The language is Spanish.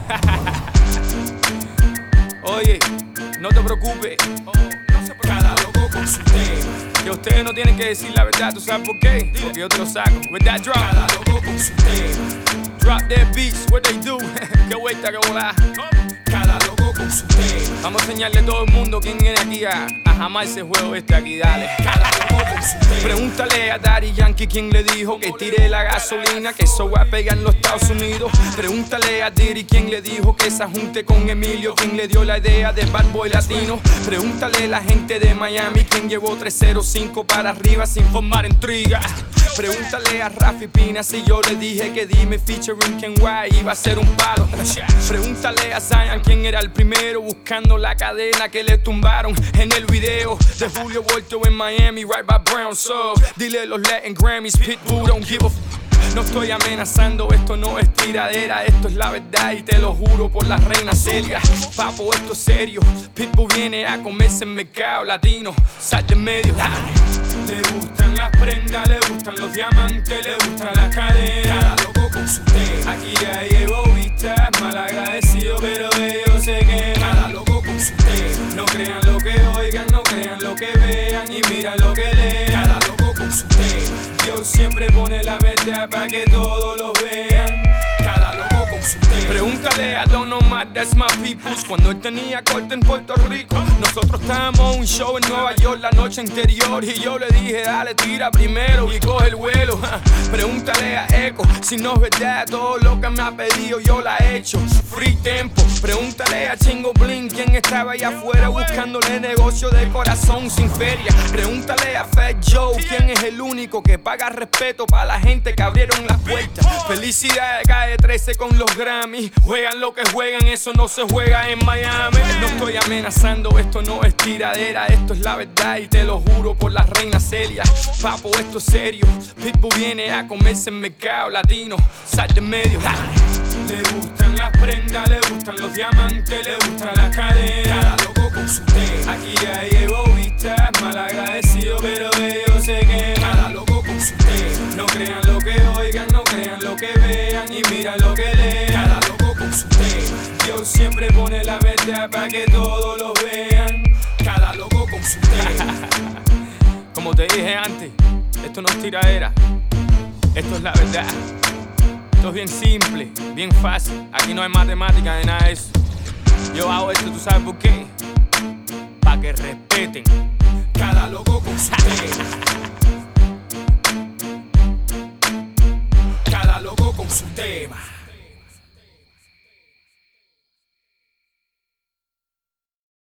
Oye, no te preocupes. Cada loco con su tema. Que ustedes no tienen que decir la verdad, ¿tú sabes por qué? Porque yo te lo saco. With that drop. Cada loco con su tema. Drop their beats, what they do. Qué vuelta, que volá. Cada loco con su tema. Vamos a enseñarle a todo el mundo quién viene aquí a jamar ese juego aquí, dale. Cada loco con su tema. Pregúntale a Daddy Yankee quién le dijo que tire la gasolina, que eso va a pegar en los Estados Unidos. Pregúntale a Diddy quién le dijo que se junte con Emilio, quién le dio la idea de Bad Boy Latino. Pregúntale a la gente de Miami quién llevó 305 para arriba sin formar intriga. Pregúntale a Rafi Pina si yo le dije que Dime featuring Ken White iba a ser un palo. Pregúntale a Zion quién era el primero buscando la cadena que le tumbaron en el video de Julio Volto en Miami, right by Brown. So, dile los Latin Grammys, Pitbull don't give a f. No estoy amenazando, esto no es tiradera, esto es la verdad y te lo juro por la reina Celia. Papo, esto es serio, Pitbull viene a comerse el mercado latino, sal de medio. Le gustan las prendas, le gustan los diamantes, le gusta la cadena. Cada loco con su tema. Aquí ya llevo vistas, mal agradecido, pero ellos se quedan. Cada loco con su tema. No crean lo que oigan, no crean lo que vean y miran lo que lean. Cada loco con su tema. Dios siempre pone la verdad para que todos lo vean. Cada loco con su tema. Pregúntale a Don Omar, that's my peoples. Cuando él tenía corte en Puerto Rico, nosotros estábamos en un show en Nueva York la noche anterior y yo le dije, dale, tira primero y coge el vuelo. Pregúntale a Echo si no es verdad todo lo que me ha pedido, yo la he hecho. Free Tempo. Pregúntale a Chingo Bling quién estaba allá afuera buscándole negocio de corazón sin feria. Pregúntale a Fat Joe quién es el único que paga respeto para la gente que abrieron las puertas. Felicidades Calle 13 con los Grammy. Juegan lo que juegan, eso no se juega en Miami. No estoy amenazando, esto no es tiradera, esto es la verdad y te lo juro por la reina Celia. Papo, esto es serio, Pitbull viene a comerse el mercado latino, sal de medio. Le gustan las prendas, le gustan los diamantes, le gusta la cadena. Cada loco con su tema. Aquí ya llevo vistas, mal agradecido, pero ellos se quedan. Cada loco con su tema. No crean lo que oigan, no crean lo que vean y miran lo que lean. Cada loco con su tema. Dios siempre pone la verdad para que todos lo vean. Cada loco con su tema. Como te dije antes, esto no es tiradera, esto es la verdad. Esto es bien simple, bien fácil. Aquí no hay matemática ni nada de eso. Yo hago esto, ¿tú sabes por qué? Pa' que respeten. Cada loco con su tema. Cada loco con su tema.